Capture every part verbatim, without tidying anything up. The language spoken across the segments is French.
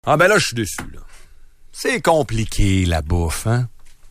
Ah ben là, je suis déçu, là. C'est compliqué, la bouffe, hein?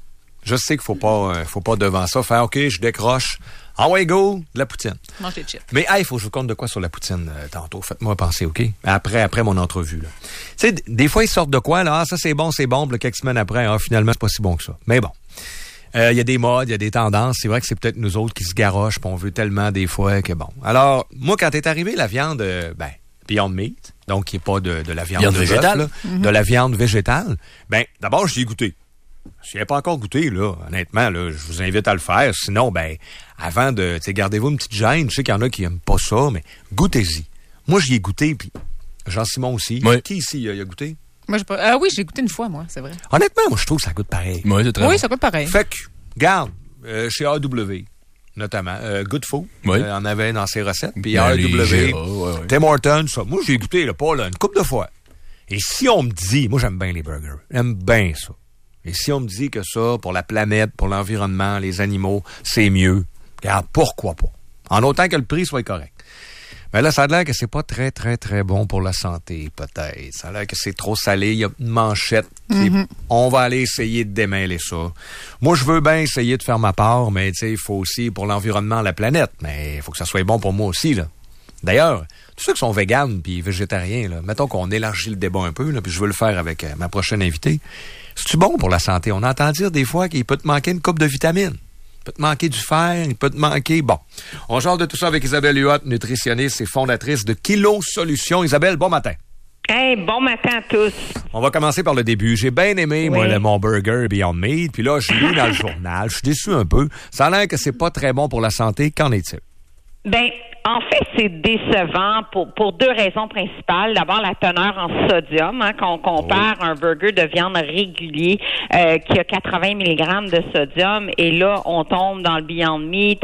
Je sais qu'il faut pas, euh, faut pas devant ça faire « OK, je décroche. Ah ouais, go, de la poutine. » Mange tes chips. Mais, hey, il faut que je vous compte de quoi sur la poutine euh, tantôt. Faites-moi penser, OK? Après, après mon entrevue, là. Tu sais, d- des fois, ils sortent de quoi, là? Ah, ça, c'est bon, c'est bon. Puis là, quelques semaines après, ah, finalement, c'est pas si bon que ça. Mais bon. Il euh, y a des modes, il y a des tendances. C'est vrai que c'est peut-être nous autres qui se garochent, puis on veut tellement des fois que bon. Alors, moi, quand est arrivé la viande, euh, ben, Beyond Meat, donc qui n'est pas de, de la viande, viande de végétale, bœuf, là, mm-hmm. de la viande végétale, ben, d'abord, j'y ai goûté. Je n'y ai pas encore goûté, là. Honnêtement, là, je vous invite à le faire. Sinon, ben, avant de, tu sais, gardez-vous une petite gêne. Je sais qu'il y en a qui n'aiment pas ça, mais goûtez-y. Moi, j'y ai goûté, puis Jean-Simon aussi. Oui. Qui ici a, a goûté? Moi, j'ai pas... Ah oui, j'ai goûté une fois, moi, c'est vrai. Honnêtement, moi, je trouve que ça goûte pareil. Oui, c'est très Oui, bon. ça goûte pareil. Fait que, garde, euh, chez A E W, notamment, euh, Good Food, Oui. euh, en avait dans ses recettes, puis Ben, A E les W, Gérard, ouais, ouais. Tim Hortons, ça. Moi, j'ai goûté, là, pas là, une couple de fois. Et si on me dit, moi, j'aime bien les burgers, j'aime bien ça. Et si on me dit que ça, pour la planète, pour l'environnement, les animaux, c'est mieux, regarde, pourquoi pas? En autant que le prix soit correct. Mais là, ça a l'air que c'est pas très, très, très bon pour la santé, peut-être. Ça a l'air que c'est trop salé. Il y a une manchette. Mm-hmm. On va aller essayer de démêler ça. Moi, je veux bien essayer de faire ma part, mais tu sais, il faut aussi pour l'environnement, la planète. Mais il faut que ça soit bon pour moi aussi, là. D'ailleurs, tous ceux qui sont véganes puis végétariens, là, mettons qu'on élargit le débat un peu, là, puis je veux le faire avec euh, ma prochaine invitée. C'est-tu bon pour la santé? On entend dire des fois qu'il peut te manquer une coupe de vitamines. Il peut te manquer du fer, il peut te manquer... Bon, on genre de tout ça avec Isabelle Huot, nutritionniste et fondatrice de Kilo Solutions. Isabelle, bon matin. Hey, bon matin à tous. On va commencer par le début. J'ai bien aimé, oui. moi, le, mon burger Beyond Meat. Puis là, je lis dans le journal. Je suis déçu un peu. Ça a l'air que c'est pas très bon pour la santé. Qu'en est-il? Ben, en fait, c'est décevant pour, pour deux raisons principales. D'abord, la teneur en sodium, hein, qu'on compare oui. un burger de viande régulier euh, qui a quatre-vingts milligrammes de sodium, et là, on tombe dans le Beyond Meat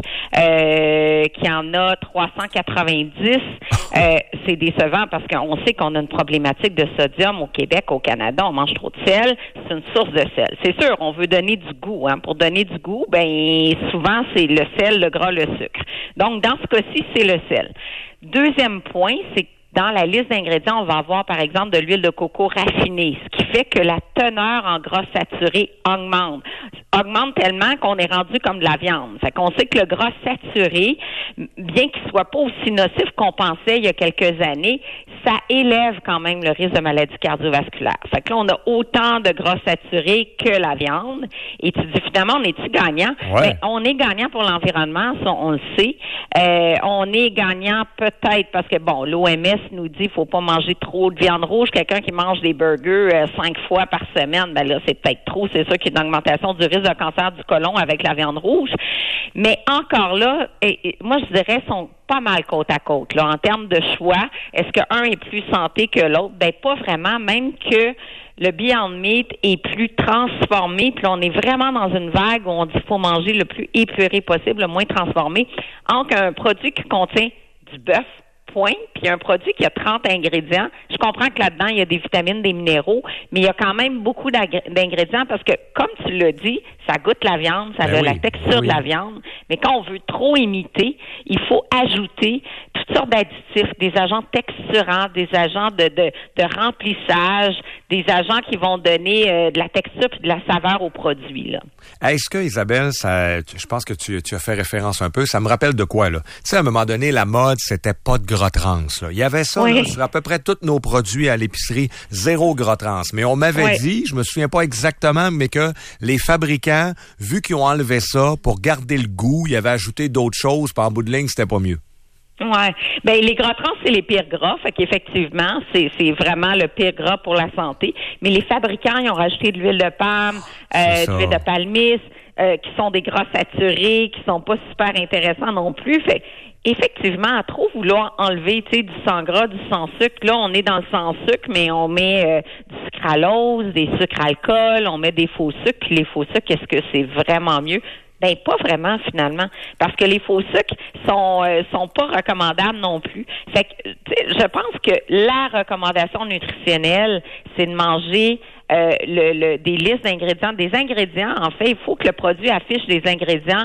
euh, qui en a trois cent quatre-vingt-dix. euh, c'est décevant parce qu'on sait qu'on a une problématique de sodium au Québec, au Canada. On mange trop de sel. C'est une source de sel. C'est sûr, on veut donner du goût. Hein. Pour donner du goût, ben souvent, c'est le sel, le gras, le sucre. Donc, dans ce cas-ci, c'est le sel. Deuxième point, c'est que dans la liste d'ingrédients, on va avoir, par exemple, de l'huile de coco raffinée, ce qui fait que la teneur en gras saturé augmente. Augmente tellement qu'on est rendu comme de la viande. Fait qu'on sait que le gras saturé, bien qu'il soit pas aussi nocif qu'on pensait il y a quelques années, ça élève quand même le risque de maladie cardiovasculaire. Fait que là, on a autant de gras saturé que la viande. Et tu dis, finalement, on est-tu gagnant? Ouais. Mais on est gagnant pour l'environnement, ça, on le sait. Euh, on est gagnant peut-être parce que, bon, l'O M S nous dit qu'il faut pas manger trop de viande rouge. Quelqu'un qui mange des burgers euh, cinq fois par semaine, ben là, c'est peut-être trop. C'est ça qui est une augmentation du risque de cancer du côlon avec la viande rouge. Mais encore là, et, et, moi, je dirais, sont pas mal côte à côte, là, en termes de choix. Est-ce qu'un est plus santé que l'autre? Ben, pas vraiment, même que le Beyond Meat est plus transformé, puis on est vraiment dans une vague où on dit qu'il faut manger le plus épuré possible, le moins transformé, entre un produit qui contient du bœuf, point, puis un produit qui a trente ingrédients. Je comprends que là-dedans, il y a des vitamines, des minéraux, mais il y a quand même beaucoup d'ingrédients parce que, comme tu l'as dit, ça goûte la viande, ça ben a oui, la texture oui. de la viande, mais quand on veut trop imiter, il faut ajouter toutes sortes d'additifs, des agents texturants, des agents de, de, de remplissage, des agents qui vont donner euh, de la texture et de la saveur au produit, là. Est-ce que, Isabelle, ça, je pense que tu, tu as fait référence un peu, ça me rappelle de quoi, là? Tu sais, à un moment donné, la mode, c'était pas de gras trans, là. Il y avait ça, oui. là, sur à peu près tous nos produits à l'épicerie, zéro gras trans. Mais on m'avait oui. dit, je me souviens pas exactement, mais que les fabricants, vu qu'ils ont enlevé ça pour garder le goût, ils avaient ajouté d'autres choses, puis en bout de ligne, c'était pas mieux. Ouais. Ben, les gras trans, c'est les pires gras. Fait qu'effectivement, c'est, c'est vraiment le pire gras pour la santé. Mais les fabricants, ils ont rajouté de l'huile de palme, euh, de l'huile de palmiste, euh, qui sont des gras saturés, qui sont pas super intéressants non plus. Fait effectivement, à trop vouloir enlever, tu sais, du sans gras, du sans sucre, là, on est dans le sans sucre, mais on met euh, du sucralose, des sucres alcool, on met des faux sucres, puis les faux sucres, est-ce que c'est vraiment mieux? Ben pas vraiment finalement, parce que les faux sucres sont euh, sont pas recommandables non plus. Fait que je pense que la recommandation nutritionnelle, c'est de manger euh, le, le des listes d'ingrédients, des ingrédients. En fait, il faut que le produit affiche des ingrédients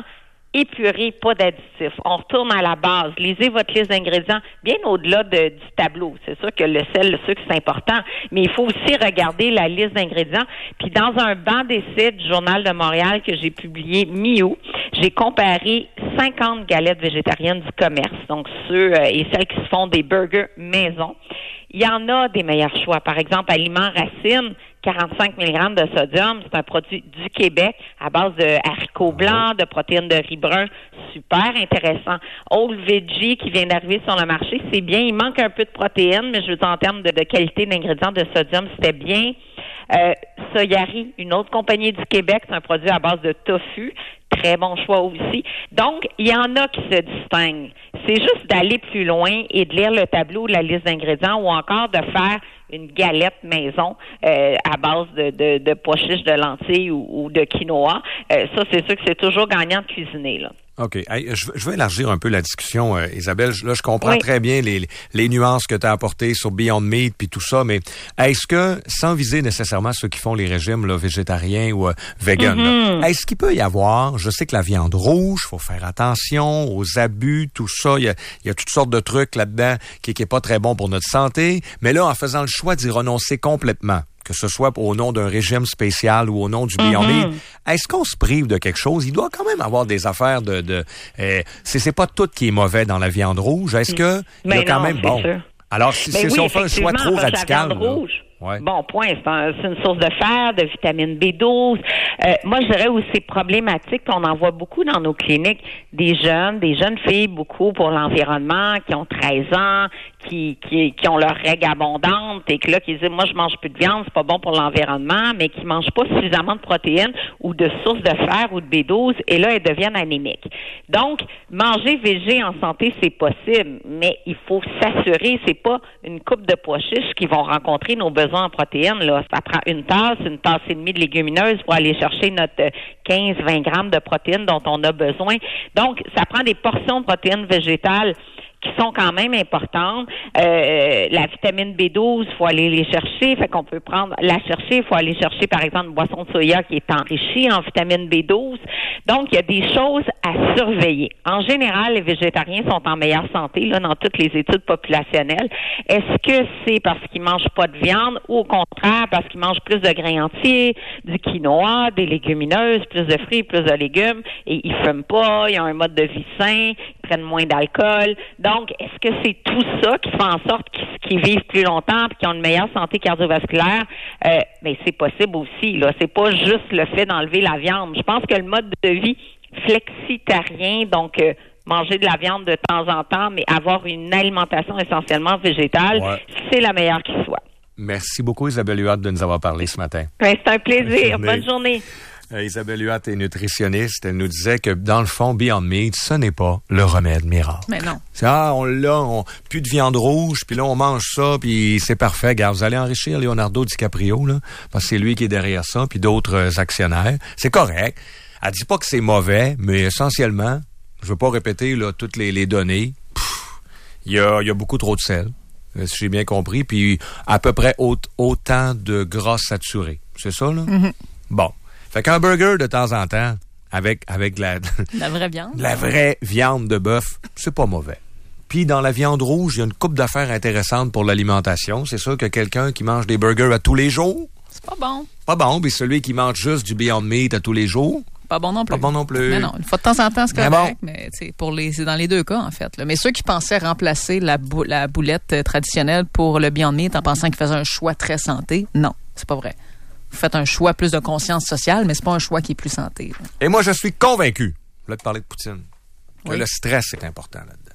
épuré, pas d'additifs. On retourne à la base. Lisez votre liste d'ingrédients bien au-delà de, du tableau. C'est sûr que le sel, le sucre, c'est important, mais il faut aussi regarder la liste d'ingrédients. Puis dans un banc d'essai du Journal de Montréal que j'ai publié mi-août, j'ai comparé cinquante galettes végétariennes du commerce, donc ceux euh, et celles qui se font des burgers maison. Il y en a des meilleurs choix. Par exemple, Aliments Racine, quarante-cinq milligrammes de sodium, c'est un produit du Québec à base de haricots blancs, de protéines de riz brun, super intéressant. Old Veggie qui vient d'arriver sur le marché, c'est bien, il manque un peu de protéines, mais je veux dire en termes de, de qualité d'ingrédients de sodium, c'était bien. Euh, Soyari, une autre compagnie du Québec, c'est un produit à base de tofu. Très bon choix aussi. Donc, il y en a qui se distinguent. C'est juste d'aller plus loin et de lire le tableau de la liste d'ingrédients ou encore de faire une galette maison euh, à base de, de, de pois chiches, de lentilles ou, ou de quinoa. Euh, ça, c'est sûr que c'est toujours gagnant de cuisiner, là. OK. Hey, je, je vais élargir un peu la discussion, euh, Isabelle. Là, je comprends oui. très bien les, les nuances que tu as apportées sur Beyond Meat puis tout ça, mais est-ce que, sans viser nécessairement ceux qui font les régimes là, végétariens ou euh, vegan, mm-hmm. là, est-ce qu'il peut y avoir, je sais que la viande rouge, faut faire attention aux abus, tout ça, il y a, il y a toutes sortes de trucs là-dedans qui qui est pas très bon pour notre santé, mais là, en faisant le choix d'y renoncer complètement, que ce soit au nom d'un régime spécial ou au nom du Beyond mm-hmm. Meat, est-ce qu'on se prive de quelque chose? Il doit quand même avoir des affaires de... de euh, c'est, c'est pas tout qui est mauvais dans la viande rouge. Est-ce que il y a quand non, même... Bon. Sûr. Alors, si, si oui, on fait un choix trop radical... La viande là, rouge, ouais. bon, point, c'est, un, c'est une source de fer, de vitamine B douze. Euh, moi, je dirais où c'est problématique, on en voit beaucoup dans nos cliniques, des jeunes, des jeunes filles, beaucoup pour l'environnement, qui ont treize ans, qui, qui, qui ont leurs règles abondantes et que là, qui disent, moi, je mange plus de viande, c'est pas bon pour l'environnement, mais qui mangent pas suffisamment de protéines ou de sources de fer ou de B douze, et là, elles deviennent anémiques. Donc, manger végé en santé, c'est possible, mais il faut s'assurer, c'est pas une coupe de pois chiches qui vont rencontrer nos besoins en protéines, là. Ça prend une tasse, une tasse et demie de légumineuses pour aller chercher notre quinze à vingt grammes de protéines dont on a besoin. Donc, ça prend des portions de protéines végétales qui sont quand même importantes. Euh, la vitamine B douze, il faut aller les chercher. Fait qu'on peut prendre, la chercher. Il faut aller chercher, par exemple, une boisson de soya qui est enrichie en vitamine B douze. Donc, il y a des choses à surveiller. En général, les végétariens sont en meilleure santé, là, dans toutes les études populationnelles. Est-ce que c'est parce qu'ils mangent pas de viande ou au contraire parce qu'ils mangent plus de grains entiers, du quinoa, des légumineuses, plus de fruits, plus de légumes, et ils fument pas, ils ont un mode de vie sain, ils prennent moins d'alcool. Donc, est-ce que c'est tout ça qui fait en sorte qu'ils, qu'ils vivent plus longtemps et qu'ils ont une meilleure santé cardiovasculaire? Euh, mais c'est possible aussi, là. C'est pas juste le fait d'enlever la viande. Je pense que le mode de vie flexitarien, donc euh, manger de la viande de temps en temps, mais avoir une alimentation essentiellement végétale, ouais. c'est la meilleure qui soit. Merci beaucoup, Isabelle Huot, de nous avoir parlé ce matin. Ouais, c'est un plaisir. Bonne journée. Euh, Isabelle Huot est nutritionniste. Elle nous disait que, dans le fond, Beyond Meat, ce n'est pas le remède miracle. Mais non. C'est, ah, on l'a, on, plus de viande rouge, puis là, on mange ça, puis c'est parfait. Regarde, vous allez enrichir Leonardo DiCaprio, là, parce que c'est lui qui est derrière ça, puis d'autres euh, actionnaires. C'est correct. Elle dit pas que c'est mauvais, mais essentiellement, je veux pas répéter, là, toutes les, les données. Il y a, y a beaucoup trop de sel, si j'ai bien compris, puis à peu près au, autant de gras saturés. C'est ça, là? Mm-hmm. Bon. Fait qu'un burger de temps en temps, avec avec la, la vraie viande, la vraie viande de bœuf, c'est pas mauvais. Puis dans la viande rouge, il y a une couple d'affaires intéressantes pour l'alimentation. C'est sûr que quelqu'un qui mange des burgers à tous les jours, c'est pas bon. Pas bon, puis celui qui mange juste du Beyond Meat à tous les jours, pas bon non plus. Pas bon non plus. Mais non, une fois de temps en temps, c'est correct, bon. mais c'est pour les, c'est dans les deux cas en fait. Là. Mais ceux qui pensaient remplacer la, bou- la boulette traditionnelle pour le Beyond Meat en pensant qu'ils faisaient un choix très santé, non, c'est pas vrai. Vous faites un choix plus de conscience sociale, mais c'est pas un choix qui est plus santé. Là. Et moi, je suis convaincu, je voulais te parler de Poutine, que oui. le stress est important là-dedans.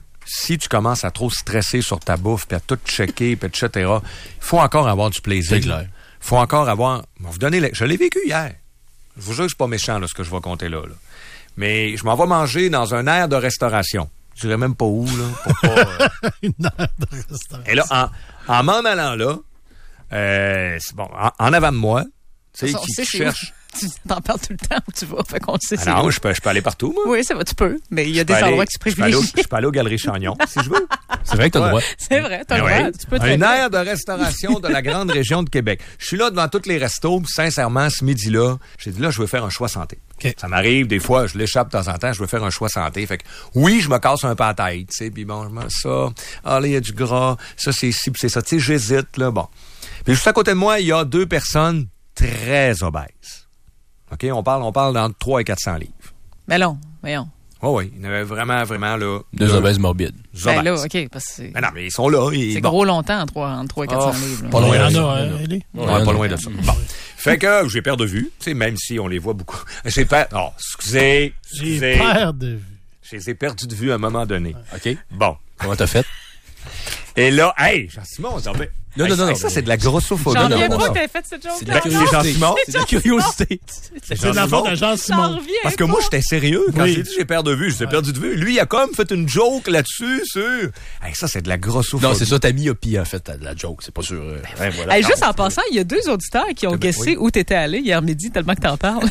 Si tu commences à trop stresser sur ta bouffe, puis à tout checker, puis et cetera, il faut encore avoir du plaisir. C'est clair. Il faut encore avoir... On va vous donner... Les, je l'ai vécu hier. Je vous jure que c'est pas méchant, là, ce que je vais compter là, là. Mais je m'en vais manger dans un aire de restauration. Je dirais même pas où, là. Pour pas, euh... Une aire de restauration. Et là, en, en m'en allant là, Euh, c'est bon, en, en avant de moi, tu sais, qui, qui cherche, Tu t'en parles tout le temps où tu vas, fait qu'on le sait. Ah non, je peux, je peux aller partout, moi. Oui, ça va, tu peux. Mais il y a Je des peux endroits aller- qui se je peux aller au- privilégient. Je peux aller aux Galeries Chagnon, si je veux. C'est vrai que t'as le droit. C'est vrai, t'as le Ah droit. oui. Tu peux très Une bien. aire de restauration de la grande région de Québec. Je suis là devant tous les restos, puis sincèrement, ce midi-là, j'ai dit là, je veux faire un choix santé. OK. Ça m'arrive, des fois, je l'échappe de temps en temps, je veux faire un choix santé. Fait que, oui, je me casse un peu la tête, tu sais, puis bon, je mets ça, ah là, il y a du gras, ça, c'est ci, puis c'est ça, tu sais, j'hésite, là, bon. Puis juste à côté de moi, il y a deux personnes très obèses. OK, on parle, on parle d'entre trois et quatre cents livres. Mais non, voyons. Oui, oui, il y en avait vraiment, vraiment, là... Deux là, obèses morbides. obèses. Ben là, OK, parce que c'est, Mais non, mais ils sont là. Ils, c'est bon. gros longtemps en trois en trois et quatre cents Oh, livres. là. pas Il y loin en de ça. a, hein, Ellie? Ouais, pas loin de ça. Bon. Fait que j'ai peur de vue, tu sais, même si on les voit beaucoup. J'ai peur... Oh, excusez, J'ai excusez. peur de vue. Je les ai perdus de vue à un moment donné. OK. Bon. Comment t'as fait? Et là, hey, Jean-Simon, on s'en fait... Non, Hey, non, non, hey, non. ça, c'est de la grossophobie. J'en non, reviens non, pas non. que t'aies fait cette joke. C'est de la C'est Jean Simon? C'est de la curiosité. C'est de la faute de Jean J'en Simon. reviens Parce que moi, pas. j'étais sérieux. Quand Oui. j'ai dit j'ai perdu de vue, je t'ai perdu de vue. Lui, il a comme fait une joke là-dessus, sur... Hey, ça, c'est de la grossophobie. Non, c'est ça, ta myopie, en fait, t'as de la joke. C'est pas sûr. euh, Ouais, voilà. Hey, juste en passant, il y a deux auditeurs qui ont Ben, guessé oui. où t'étais allé hier midi, tellement que t'en parles.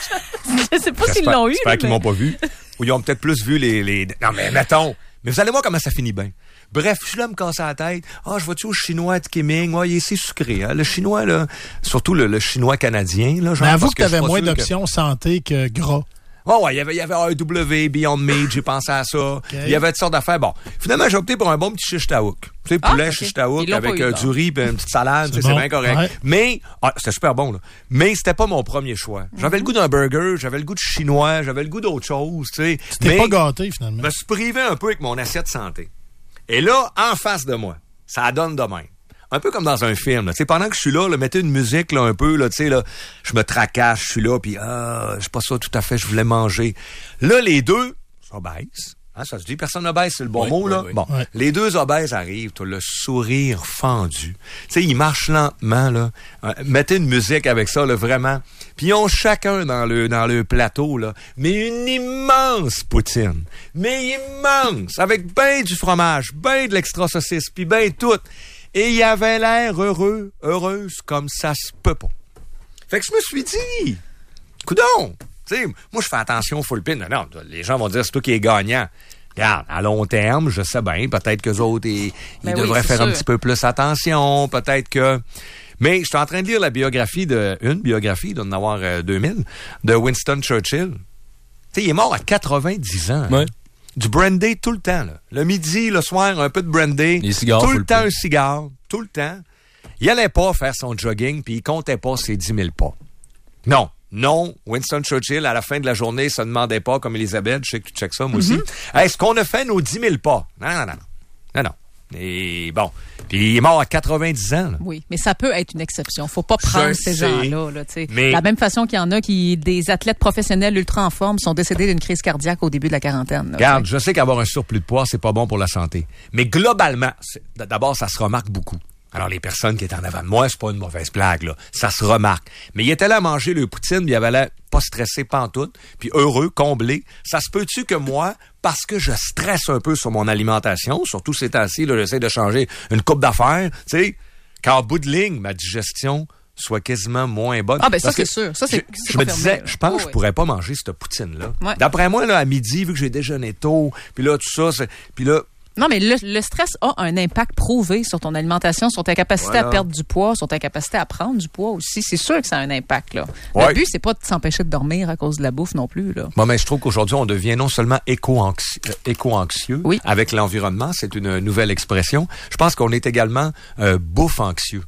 Je sais pas s'ils J'espère- l'ont eu. J'espère là, qu'ils mais- m'ont pas vu. Ou ils ont peut-être plus vu les, les... Non, mais mettons. Mais vous allez voir comment ça finit bien. Bref, je suis là à me casser la tête. Ah, je vois-tu au chinois de Kiming? Ouais, il est si sucré. Hein? Le chinois, là, surtout le, le chinois canadien. Là, genre, Mais avoue parce que t'avais je suis pas moins sûr que- d'options santé que gras. Oh, ouais, il y avait, il y avait A E W, Beyond Meat, j'ai pensé à ça. Il y avait toutes sortes d'affaires. Bon, finalement, j'ai opté pour un bon petit shish taouk. Tu sais, Ah, poulet ok. shish taouk Ils l'ont avec pas eu, euh, bon. du riz et une petite salade, C'est c'est bon. bien correct. Ouais. Mais, ah, c'était super bon, là. Mais c'était pas mon premier choix. J'avais le goût d'un burger, j'avais le goût de chinois, j'avais le goût d'autre chose, tu sais. Tu t'es Mais pas gâté, je finalement. me suis privé un peu avec mon assiette santé. Et là, en face de moi, ça donne de même. Un peu comme dans un film, là. Tu sais, pendant que je suis là, là, mettez une musique, là, un peu, là, tu sais, là, je me tracasse, je suis là, puis ah, je suis pas ça tout à fait, je voulais manger. Là, les deux obèses. Hein, ça se dit, personne obèse, c'est le bon Oui, mot, oui, là. oui. Bon, Ouais. les deux obèses arrivent, t'as le sourire fendu. Tu sais, ils marchent lentement, là. Euh, mettez une musique avec ça, là, vraiment. Puis ils ont chacun dans le, dans le plateau, là, mais une immense poutine. Mais immense! Avec ben du fromage, ben de l'extra saucisse, puis ben tout. Et il avait l'air heureux, heureuse, comme ça se peut pas. Fait que je me suis dit, coudonc! Tu sais, moi, je fais attention full pin. Non, les gens vont dire, c'est toi qui es gagnant. Regarde, à long terme, je sais bien, peut-être qu'eux autres, ils, ils Ben oui, devraient c'est faire un sûr. petit peu plus attention, peut-être que... Mais je suis en train de lire la biographie de... Une biographie, il doit en avoir euh, deux mille, de Winston Churchill. Tu sais, il est mort à quatre-vingt-dix ans. Ouais. Du brandy tout le temps, là. Le midi, le soir, un peu de brandy. Les cigares, Tout faut le le temps, prendre. un cigare. Tout le temps. Il allait pas faire son jogging, puis il comptait pas ses dix mille pas. Non. Non, Winston Churchill, à la fin de la journée, se demandait pas, comme Elisabeth, je sais que tu checkes ça, moi aussi, est-ce qu'on a fait nos dix mille pas? Non, non, non, non. Non, non. Et bon. Puis il est mort à quatre-vingt-dix ans, là. Oui, mais ça peut être une exception. Faut pas prendre Je ces sais, gens-là. Là, tu sais. mais- De la même façon qu'il y en a qui, des athlètes professionnels ultra en forme, sont décédés d'une crise cardiaque au début de la quarantaine. là, Regarde, tu sais. je sais qu'avoir un surplus de poids, c'est pas bon pour la santé. Mais globalement, c'est- d'abord, ça se remarque beaucoup. Alors, les personnes qui étaient en avant de moi, c'est pas une mauvaise blague, là. Ça se remarque. Mais il était là à manger le poutine, puis il avait l'air pas stressé pantoute, puis heureux, comblé. Ça se peut-tu que moi, parce que je stresse un peu sur mon alimentation, surtout ces temps-ci, là, j'essaie de changer une coupe d'affaires, tu sais, qu'en bout de ligne, ma digestion soit quasiment moins bonne. Ah, ben ça, Parce que c'est sûr. Ça, c'est- je, c'est je me confirmé, disais, là. je pense Oh, que je oui. pourrais pas manger cette poutine-là. Ouais. D'après moi, là, à midi, vu que j'ai déjeuné tôt, puis là, tout ça, c'est- puis là, Non, mais le, le stress a un impact prouvé sur ton alimentation, sur ta capacité Voilà. à perdre du poids, sur ta capacité à prendre du poids aussi. C'est sûr que ça a un impact. Là. Ouais. Le but, c'est pas de s'empêcher de dormir à cause de la bouffe non plus. Là. Bon, mais je trouve qu'aujourd'hui, on devient non seulement éco-anxi- euh, éco-anxieux Oui. avec l'environnement, c'est une nouvelle expression. Je pense qu'on est également euh, bouffe-anxieux.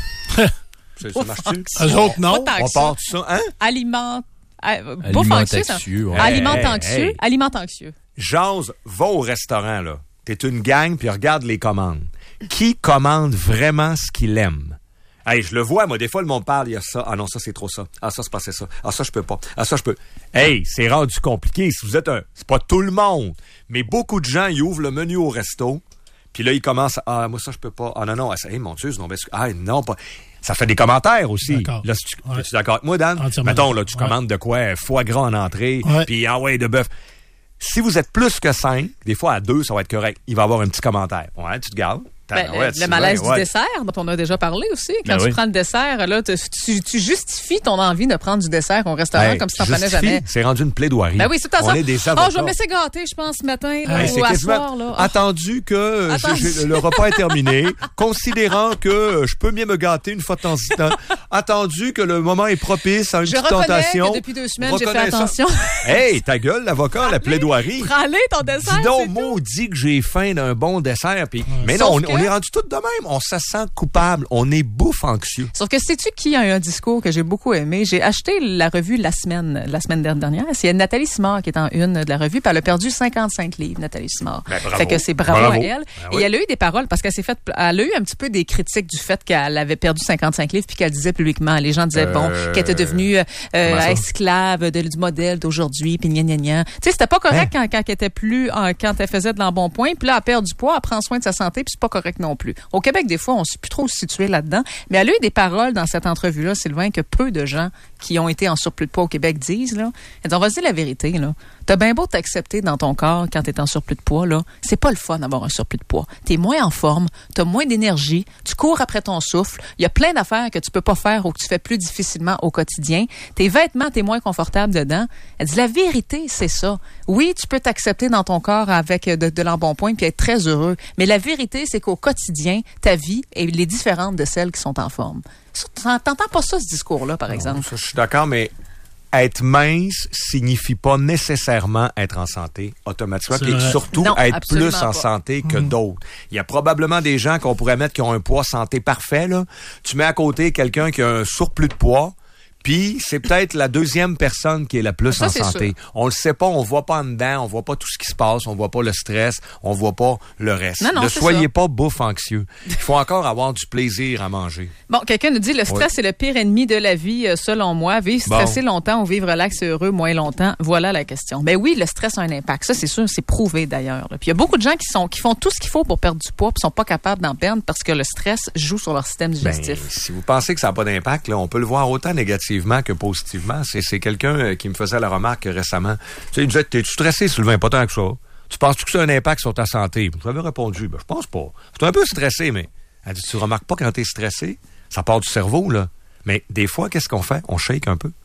C'est- ça marche-tu? Eux autres, non. Pas tant On que ça. part de ça, hein? Aliment... euh, bouffe anxieux, ça. Alimente-anxieux, ouais. Alimente Hey, anxieux. hey. Alimente anxieux. Jase, va au restaurant, là. T'es une gang, puis regarde les commandes. Qui commande vraiment ce qu'il aime? Hey, je le vois, moi, des fois, le monde parle, il y a ça. Ah non, ça, c'est trop ça. Ah, ça, c'est passé ça. Ah, ça, je peux pas. Ah, ça, je peux. Hey, c'est rendu compliqué. Si vous êtes un... C'est pas tout le monde. Mais beaucoup de gens, ils ouvrent le menu au resto, puis là, ils commencent à... Ah, moi, ça, je peux pas. Ah non, non. Hey, mon Dieu, non, ben, ah, non, pas... Ça fait des commentaires aussi. D'accord. Là, si tu Ouais. es d'accord avec moi, Dan? Entièrement Mettons, là, tu d'accord. commandes de quoi? Foie gras en entrée, Ouais. puis ah ouais, de bœuf. Si vous êtes plus que cinq, des fois à deux, ça va être correct. Il va y avoir un petit commentaire. Ouais, tu te gardes. Ben, tabarouette, le, le Sylvain, malaise ouais. du dessert, dont on a déjà parlé aussi. Quand Ben tu oui. prends le dessert, là, tu, tu, tu justifies ton envie de prendre du dessert au restaurant Hey, comme si t'en prenais justifie, jamais. c'est rendu une plaidoirie. Ben oui, c'est tout à On ça. est des Oh, avocats. je vais me laisser gâter, je pense, ce matin, là, Hey, c'est ou à quasiment soir, là. Ah. attendu que euh, Attendu. je- je- le repas est terminé, considérant que euh, je peux bien me gâter une fois de temps en temps, attendu que le moment est propice à une Je petite reconnais tentation. que depuis deux semaines, j'ai fait Reconnaissant. attention. Hey, ta gueule, l'avocat, la plaidoirie. Prends-les ton dessert, Dis donc, c'est tout. maudit que j'ai faim d'un bon dessert. Puis, mais non, Sauf on, que- on est rendu tout de même. On se sent coupable. On est bouffe anxieux. Sauf que sais-tu qui a eu un discours que j'ai beaucoup aimé? J'ai acheté la revue La Semaine, la semaine dernière. C'est Nathalie Simard qui est en une de la revue, puis elle a perdu cinquante-cinq livres, Nathalie Simard. Ben, bravo. Fait que c'est bravo, Bravo. à elle. Ben Et oui. elle a eu des paroles, parce qu'elle s'est fait, elle a eu un petit peu des critiques du fait qu'elle avait perdu cinquante-cinq livres, puis qu'elle disait publiquement, les gens disaient, Euh, bon, qu'elle était devenue euh, comment ça? esclave de- du modèle d'aujourd'hui, puis gna gna gna. Tu sais, c'était pas correct Hein? quand, quand elle était plus, en- quand elle faisait de l'embonpoint, puis là, elle perd du poids, elle prend soin de sa santé, puis c'est pas correct non plus. Au Québec, des fois, on sait plus trop se situer là-dedans, mais elle a eu des paroles dans cette entrevue-là, Sylvain, que peu de gens qui ont été en surplus de poids au Québec disent, là. Elle dit, on va se dire la vérité, là. T'as bien beau t'accepter dans ton corps quand t'es en surplus de poids, là. C'est pas le fun d'avoir un surplus de poids. T'es moins en forme, t'as moins d'énergie, tu cours après ton souffle. Il y a plein d'affaires que tu peux pas faire ou que tu fais plus difficilement au quotidien. Tes vêtements, t'es moins confortable dedans. Elle dit, la vérité, c'est ça. Oui, tu peux t'accepter dans ton corps avec de, de l'embonpoint puis être très heureux. Mais la vérité, c'est qu'au quotidien, ta vie, elle est différente de celles qui sont en forme. Ça, T'entends pas ça, ce discours-là, par exemple? Ça, je suis d'accord, mais être mince signifie pas nécessairement être en santé automatiquement, C'est puis vrai. surtout Non, être absolument plus en pas. santé que d'autres. Il y a probablement des gens qu'on pourrait mettre qui ont un poids santé parfait, là. Tu mets à côté quelqu'un qui a un surplus de poids, puis c'est peut-être la deuxième personne qui est la plus Ça, en c'est santé. sûr. On le sait pas, on voit pas en dedans, on voit pas tout ce qui se passe, on voit pas le stress, on voit pas le reste. Non, non, ne c'est soyez ça. pas bouffe anxieux. Il faut encore avoir du plaisir à manger. Bon, quelqu'un nous dit le stress est le pire ennemi de la vie, euh, selon moi. Vivre Bon. stressé longtemps ou vivre relax et heureux moins longtemps, voilà la question. Ben oui, le stress a un impact. Ça, c'est sûr, c'est prouvé d'ailleurs. là. Puis il y a beaucoup de gens qui sont qui font tout ce qu'il faut pour perdre du poids, puis sont pas capables d'en perdre parce que le stress joue sur leur système Ben, digestif. si vous pensez que ça n'a pas d'impact, là, on peut le voir autant négativement que positivement. C'est, c'est quelqu'un euh, qui me faisait la remarque récemment. Tu sais, il disait, t'es-tu stressé, Sylvain? Pas tant que ça. Tu penses-tu que ça a un impact sur ta santé? J'avais répondu, ben, je pense pas. Tu es un peu stressé, mais elle dit, tu remarques pas quand t'es stressé? Ça part du cerveau, là. Mais des fois, qu'est-ce qu'on fait? On shake un peu.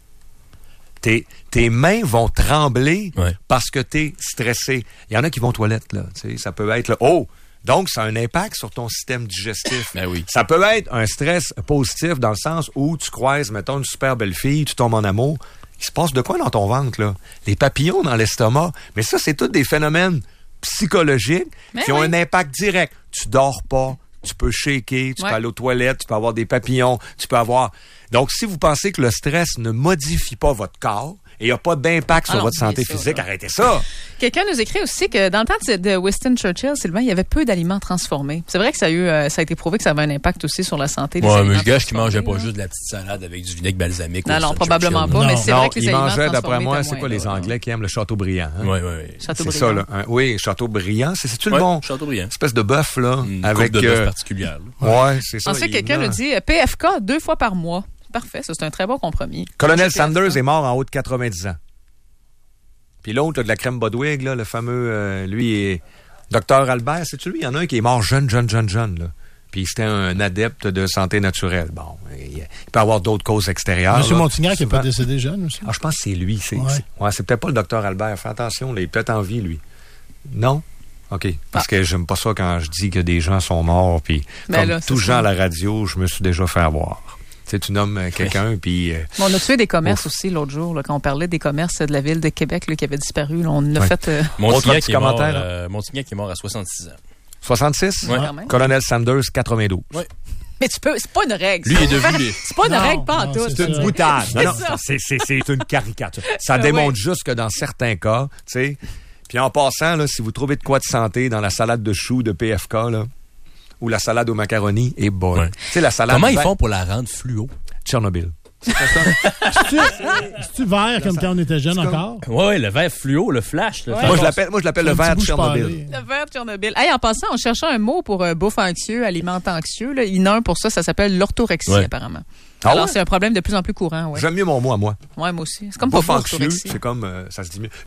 Tes, tes mains vont trembler Ouais. parce que t'es stressé. Il y en a qui vont aux toilettes, là. Tu sais, ça peut être, là, oh! Donc, ça a un impact sur ton système digestif. Ben oui. Ça peut être un stress positif dans le sens où tu croises, mettons, une super belle fille, tu tombes en amour. Il se passe de quoi dans ton ventre, là? Les papillons dans l'estomac. Mais ça, c'est tous des phénomènes psychologiques Mais qui ont oui. un impact direct. Tu dors pas, tu peux shaker, tu Ouais. peux aller aux toilettes, tu peux avoir des papillons, tu peux avoir... Donc, si vous pensez que le stress ne modifie pas votre corps et il n'y a pas d'impact Ah sur non, votre santé bien sûr, physique, là. arrêtez ça! Quelqu'un nous écrit aussi que dans le temps de de Winston Churchill, Sylvain, il y avait peu d'aliments transformés. C'est vrai que ça a eu, euh, ça a été prouvé que ça avait un impact aussi sur la santé des Ouais, aliments mais je gâche qu'il mangeait transformés, pas là. juste de la petite salade avec du vinaigre balsamique. Non, au non, Winston probablement Churchill. pas, Non. mais c'est non, vrai que les il aliments mangeait, d'après transformés moi, étaient c'est quoi moins, les là. Anglais qui aiment le Châteaubriand? Hein? Oui, oui, oui. Châteaubriand. C'est ça, là. Un- oui, Châteaubriand. C'est, c'est-tu le Ouais, bon? Châteaubriand. Espèce de bœuf, là. Une avec. coupe de bœuf euh, particulière. là. ouais, c'est ça. Ensuite, il- quelqu'un non. nous dit euh, P F K deux fois par mois. Parfait, ça, c'est un très bon compromis. Colonel P F K. Sanders est mort en haut de quatre-vingt-dix ans. Puis l'autre, de la crème Bodwig, là, le fameux, euh, lui, est docteur Albert. C'est-tu lui? Il y en a un qui est mort jeune, jeune, jeune, jeune, là. Puis c'était un adepte de santé naturelle. Bon, il, il peut y avoir d'autres causes extérieures. Monsieur là. Montignac qui n'est pas Souvent- décédé jeune aussi. Ah, je pense que c'est lui. C'est, Ouais. c'est, ouais, c'est peut-être pas le docteur Albert. Fais attention, là, il est peut-être en vie, lui. Non? OK. Parce que j'aime pas ça quand je dis que des gens sont morts. Puis, Ben comme là, c'est tout ça. gens à la radio, je me suis déjà fait avoir. Tu sais, tu nommes euh, quelqu'un, puis... euh, Bon, on a tué des commerces Ouf. aussi l'autre jour, là, quand on parlait des commerces de la ville de Québec là, qui avaient disparu. Là, on a Ouais. fait... euh, Montignac Autre petit est mort, commentaire, euh, Montignac est mort à soixante-six ans. soixante-six? Ouais. quand même. Colonel Sanders, quatre-vingt-douze. Ouais. Mais tu peux... C'est pas une règle. Lui ça. est devenu... C'est pas une Non, règle, pas en non, tout. c'est C'est une ça. boutade. Non, non, C'est ça. c'est, c'est, c'est une caricature. Ça Ah démontre oui. juste que dans certains cas, tu sais... Puis en passant, là, si vous trouvez de quoi de santé dans la salade de choux de P F K, là, ou la salade aux macaronis, est bonne. Ouais. Tu sais, la salade... Comment ils vert- font pour la rendre fluo? Tchernobyl. C'est-tu c'est-tu vert comme quand on était jeune comme- encore? Ouais, ouais, le vert fluo, le flash. Là, Ouais. fait Moi, je qu'on- l'appelle, moi, je l'appelle Un le petit verre de bouche Tchernobyl. parlée. Le verre de Tchernobyl. Hey, en passant, on cherchait un mot pour euh, bouffe anxieux, aliment anxieux. Là. Il y en a un pour ça, ça s'appelle l'orthorexie, Ouais. apparemment. Ah Alors, ouais? c'est un problème de plus en plus courant. Ouais, Pas. J'aime mieux mon mot à moi. ouais moi aussi. C'est comme pas Bouffe beau, anxieux, l'orthorexie. c'est comme, euh, ça se dit mieux.